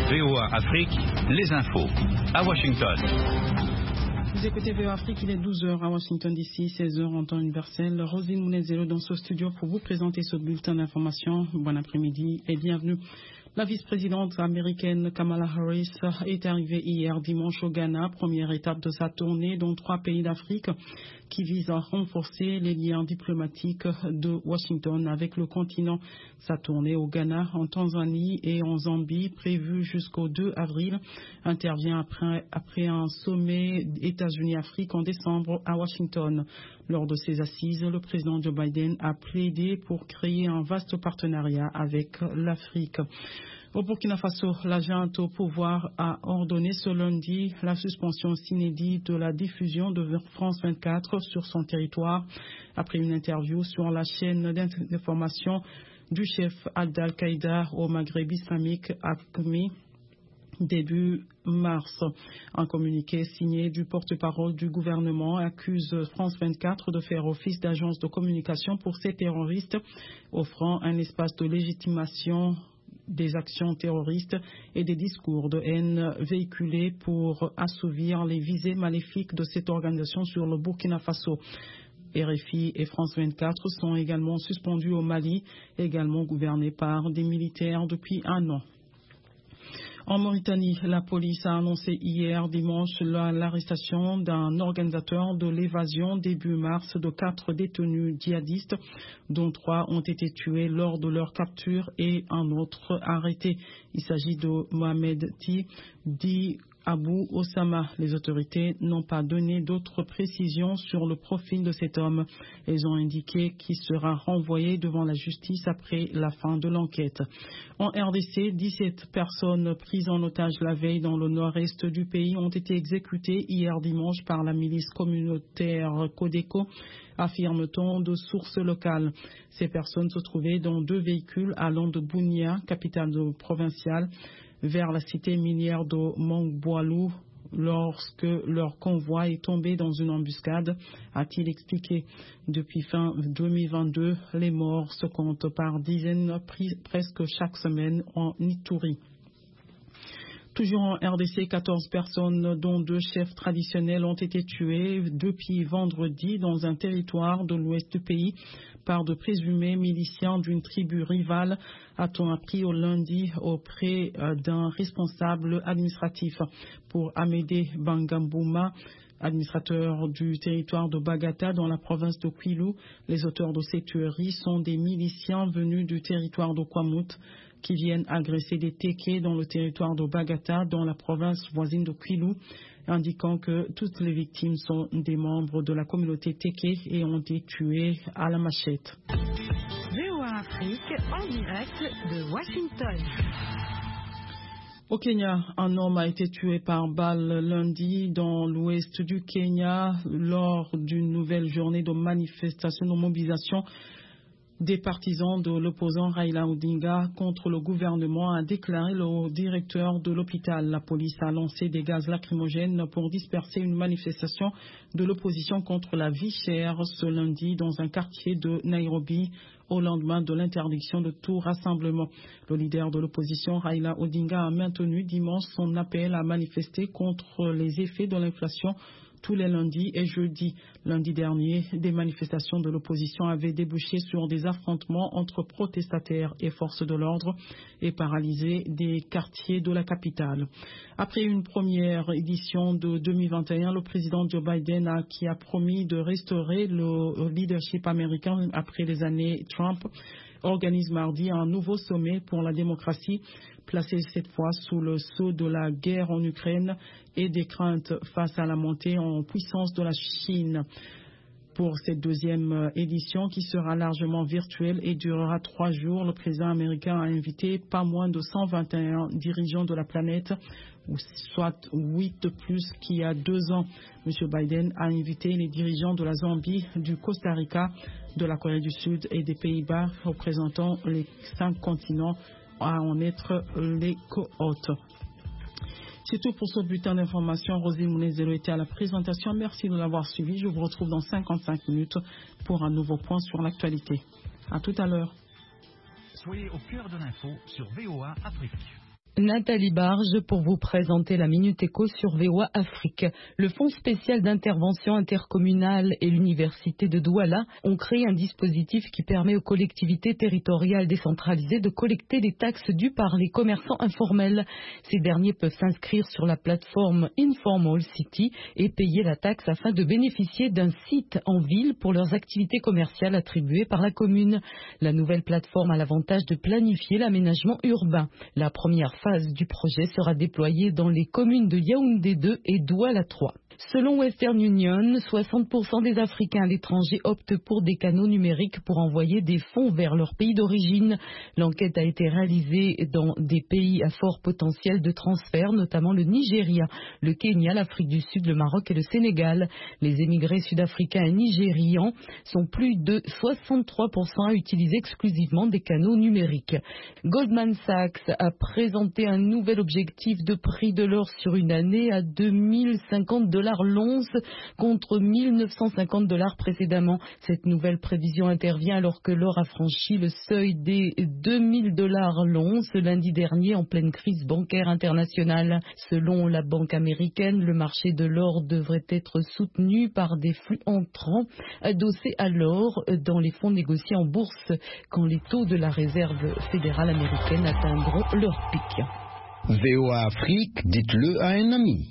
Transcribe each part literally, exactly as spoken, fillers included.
V O A Afrique, les infos. À Washington. Vous écoutez V O A Afrique, il est douze heures à Washington D C, seize heures en temps universel. Roselyne Mounezelo dans ce studio pour vous présenter ce bulletin d'information. Bon après-midi et bienvenue. La vice-présidente américaine Kamala Harris est arrivée hier dimanche au Ghana, première étape de sa tournée dans trois pays d'Afrique qui vise à renforcer les liens diplomatiques de Washington avec le continent. Sa tournée au Ghana, en Tanzanie et en Zambie, prévue jusqu'au deux avril, intervient après, après un sommet États-Unis-Afrique en décembre à Washington. Lors de ces assises, le président Joe Biden a plaidé pour créer un vaste partenariat avec l'Afrique. Au Burkina Faso, la junte au pouvoir a ordonné ce lundi la suspension s'inédite de la diffusion de France vingt-quatre sur son territoire après une interview sur la chaîne d'information du chef d'Al-Qaïda au Maghreb islamique Aqmi début mars. Un communiqué signé du porte-parole du gouvernement accuse France vingt-quatre de faire office d'agence de communication pour ces terroristes, offrant un espace de légitimation des actions terroristes et des discours de haine véhiculés pour assouvir les visées maléfiques de cette organisation sur le Burkina Faso. R F I et France vingt-quatre sont également suspendus au Mali, également gouverné par des militaires depuis un an. En Mauritanie, la police a annoncé hier dimanche l'arrestation d'un organisateur de l'évasion début mars de quatre détenus djihadistes, dont trois ont été tués lors de leur capture et un autre arrêté. Il s'agit de Mohamed Ti, dit Abou Osama. Les autorités n'ont pas donné d'autres précisions sur le profil de cet homme. Elles ont indiqué qu'il sera renvoyé devant la justice après la fin de l'enquête. En R D C, dix-sept personnes prises en otage la veille dans le nord-est du pays ont été exécutées hier dimanche par la milice communautaire Codeco, affirme-t-on de sources locales. Ces personnes se trouvaient dans deux véhicules allant de Bunia, capitale provinciale, vers la cité minière de Mongboalou lorsque leur convoi est tombé dans une embuscade, a-t-il expliqué. Depuis fin deux mille vingt-deux, les morts se comptent par dizaines presque chaque semaine en Ituri. Toujours en R D C, quatorze personnes, dont deux chefs traditionnels, ont été tués depuis vendredi dans un territoire de l'ouest du pays par de présumés miliciens d'une tribu rivale, a-t-on appris au lundi auprès d'un responsable administratif. Pour Amédée Bangambouma, administrateur du territoire de Bagata dans la province de Kwilu, les auteurs de ces tueries sont des miliciens venus du territoire de Kwamut qui viennent agresser des Téké dans le territoire de Bagata dans la province voisine de Kwilu, indiquant que toutes les victimes sont des membres de la communauté Téké et ont été tuées à la machette. V O A Afrique en direct de Washington. Au Kenya, un homme a été tué par balle lundi dans l'ouest du Kenya lors d'une nouvelle journée de manifestation, de mobilisation des partisans de l'opposant Raila Odinga contre le gouvernement, a déclaré le directeur de l'hôpital. La police a lancé des gaz lacrymogènes pour disperser une manifestation de l'opposition contre la vie chère ce lundi dans un quartier de Nairobi au lendemain de l'interdiction de tout rassemblement. Le leader de l'opposition, Raila Odinga, a maintenu dimanche son appel à manifester contre les effets de l'inflation tous les lundis et jeudis. Lundi dernier, des manifestations de l'opposition avaient débouché sur des affrontements entre protestataires et forces de l'ordre et paralysé des quartiers de la capitale. Après une première édition de deux mille vingt et un, le président Joe Biden a, qui a promis de restaurer le leadership américain après les années Trump, organise mardi un nouveau sommet pour la démocratie, placé cette fois sous le sceau de la guerre en Ukraine et des craintes face à la montée en puissance de la Chine. Pour cette deuxième édition qui sera largement virtuelle et durera trois jours, le président américain a invité pas moins de cent vingt et un dirigeants de la planète, soit huit de plus qu'il y a deux ans. M. Biden a invité les dirigeants de la Zambie, du Costa Rica, de la Corée du Sud et des Pays-Bas, représentant les cinq continents, à en être les co-hôtes. C'est tout pour ce bulletin d'information. Roselyne Mounezelo était à la présentation. Merci de l'avoir suivi. Je vous retrouve dans cinquante-cinq minutes pour un nouveau point sur l'actualité. À tout à l'heure. Soyez au cœur de l'info sur V O A Afrique. Nathalie Barge pour vous présenter la Minute Éco sur V O A Afrique. Le Fonds spécial d'intervention intercommunale et l'Université de Douala ont créé un dispositif qui permet aux collectivités territoriales décentralisées de collecter les taxes dues par les commerçants informels. Ces derniers peuvent s'inscrire sur la plateforme Informal City et payer la taxe afin de bénéficier d'un site en ville pour leurs activités commerciales attribuées par la commune. La nouvelle plateforme a l'avantage de planifier l'aménagement urbain. La première phase du projet sera déployée dans les communes de Yaoundé deux et Douala trois. Selon Western Union, soixante pour cent des Africains à l'étranger optent pour des canaux numériques pour envoyer des fonds vers leur pays d'origine. L'enquête a été réalisée dans des pays à fort potentiel de transfert, notamment le Nigeria, le Kenya, l'Afrique du Sud, le Maroc et le Sénégal. Les émigrés sud-africains et nigérians sont plus de soixante-trois pour cent à utiliser exclusivement des canaux numériques. Goldman Sachs a présenté un nouvel objectif de prix de l'or sur une année à deux mille cinquante dollars l'once contre mille neuf cent cinquante dollars précédemment. Cette nouvelle prévision intervient alors que l'or a franchi le seuil des deux mille dollars l'once lundi dernier en pleine crise bancaire internationale. Selon la banque américaine, le marché de l'or devrait être soutenu par des flux entrants adossés à l'or dans les fonds négociés en bourse quand les taux de la réserve fédérale américaine atteindront leur pic. V O A Afrique, dites-le à un ami.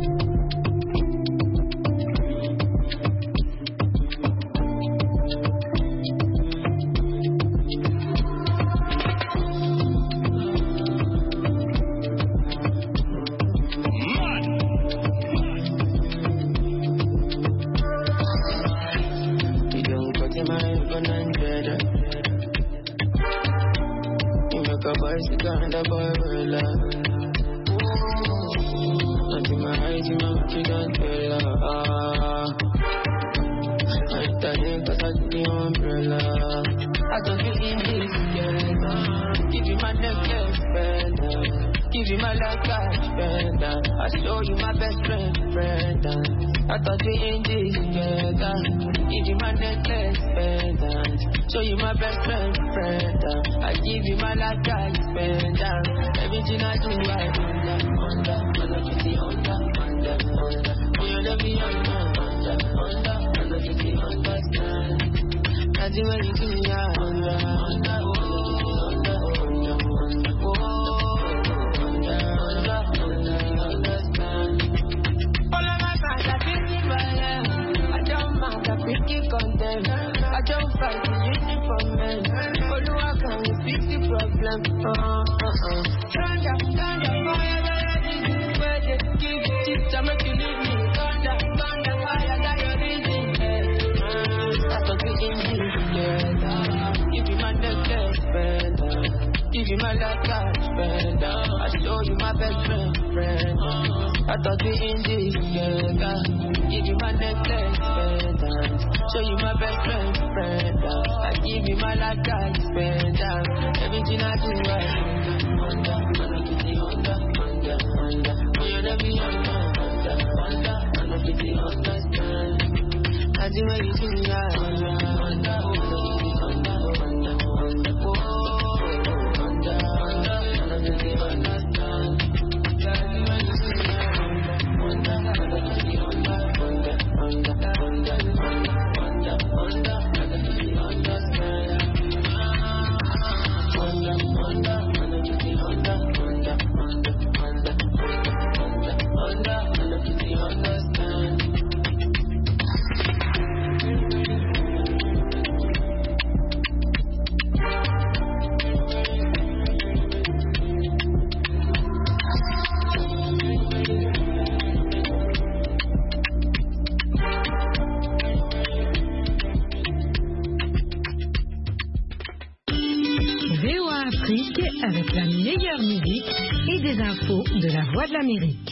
Avec la meilleure musique et des infos de la Voix de l'Amérique.